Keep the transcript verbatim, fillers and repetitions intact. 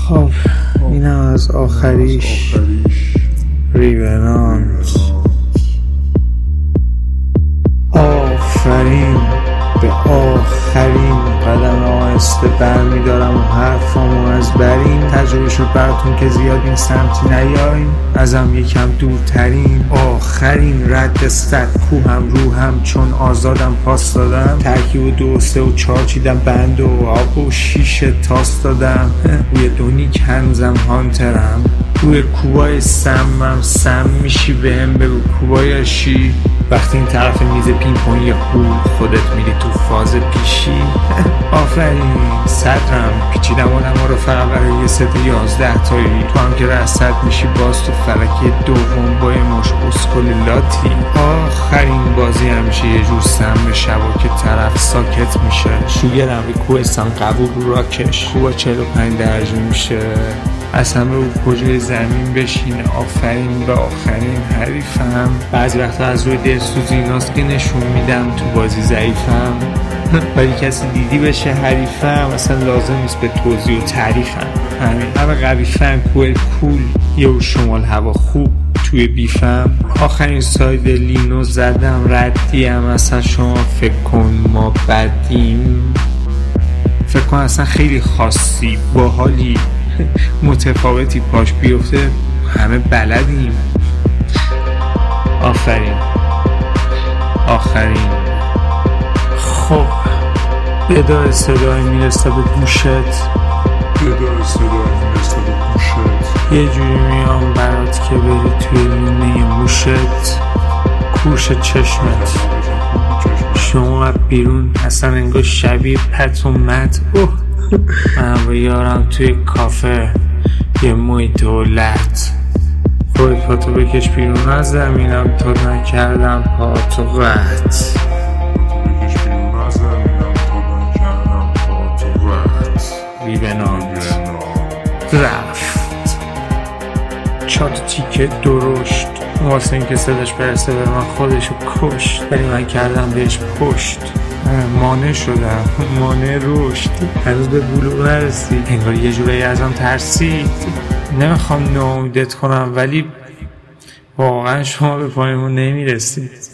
خب اینم از آخریش ریونانت. آفرین به آخرین قدم آهسته برمیدارم و حرفامو از برین. تجربه شد براتون که زیاد این سمتی نیاین، ازم یکم دورترین. آخرین رد صد کوهم روحم چون آزادم پاس دادم. ترکیب و دو سه و چهار چیدم بند و آب و شیشه تاس دادم. روی دونی کنزم هانترم، روی کوبای سمم سم میشی بهم بگو کوبایشی. وقتی این طرف میز پینگ پونگ یه هول خودت میری تو فاز پیشی. آفرین صدرم پیچیدم آدم ها رو فقط برای یه ست یازده تایی. تو هم که رصد میشی باز تو فلکی دوم با یه مش اسکولیلاتی. آخرین بازی همیشه یه جور سم شبا که طرف ساکت میشه. شوگرم به کوهستان قبول رو راکش خوبا چهل و پنج درجه میشه. اصلا به اون کجای زمین بشینه. آفرین به آخرین حریفم. بعضی وقتا از روی دلسوزی ایناست که نشون میدم تو بازی ضعیفم، ولی کسی دیدی بشه حریفم اصلا لازم نیست به توضیح و تعریفم. همین همه قوی فهم کوئل کول یه شمال هوا خوب توی بیفم. آخرین ساید لینو زدم ردیم. اصلا شما فکر کن ما بدیم، فکر کن اصلا خیلی خاصی باحالی متفاوتی پاش بیفته همه بلدیم. آفرین آخرین. خب صدای صدای میرسه به گوشت، صدای صدای میرسه به گوشت. یه جوری میام برات که بری توی لونه موشت. کوش چشمت شما بیرون اصلا انگار شبیه پت و مت. اوه من با یارم توی کافه یه موی دولت. خود پاتو بکش بیرون از زمینم تا نکردم پاتو قط. ریونانت رفت چات تیکه درشت واسه این که صداش برسه به من خودشو کشت، ولی من کردم بهش پشت. مانع شدم مانع رشد. هنوز به بلوغ نرسید، انگار یه جوری ازم ترسید. نمیخوام ناامیدت کنم ولی واقعا شما به پایمون نمیرسید.